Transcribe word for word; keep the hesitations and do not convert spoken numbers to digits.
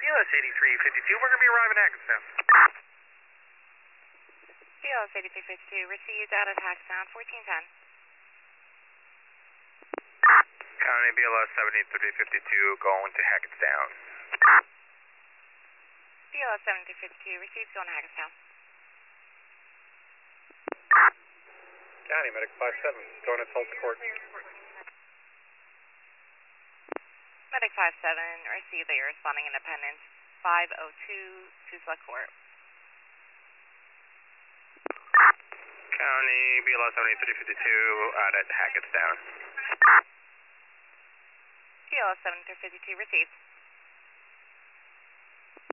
B L S eighty-three fifty-two, we're going to be arriving at Hackettstown. B L S eighty-three fifty-two, received out at Hackettstown, fourteen ten. County B L S seventy-three fifty-two, going to Hackettstown. B L S seventy-three fifty-two, received, going to Hackettstown. County Medic five seven, going to Tulsa Court. Medic five seven, received that you're responding Independence five oh two, Tulsa Court. County B L S seventy-three fifty-two, out at Hackettstown. B L S seventy-three fifty-two, received.